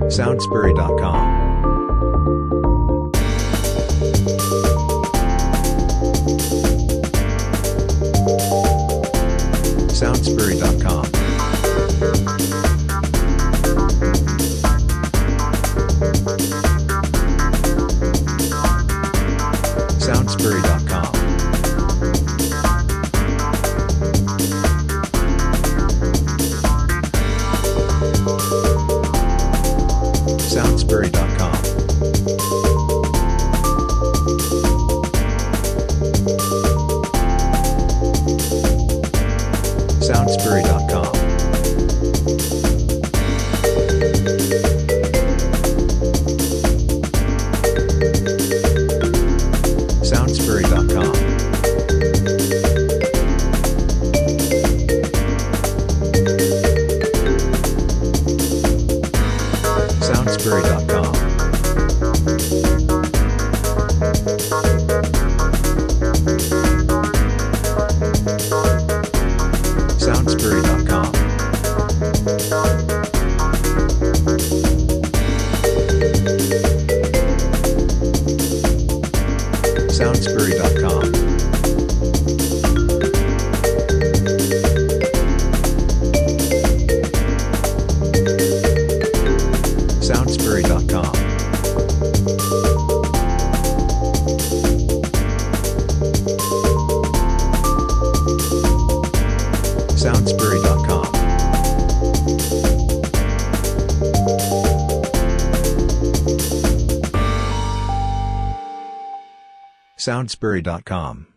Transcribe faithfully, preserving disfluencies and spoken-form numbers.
Soundsbury dot com. Soundsbury dot com. Soundsbury dot com. Soundsbury dot com. Soundsbury dot com. Soundsbury dot com. Soundsbury dot com. Soundsbury dot com. Soundsbury dot com. Soundsbury dot com. Soundsbury dot com. Soundsbury dot com.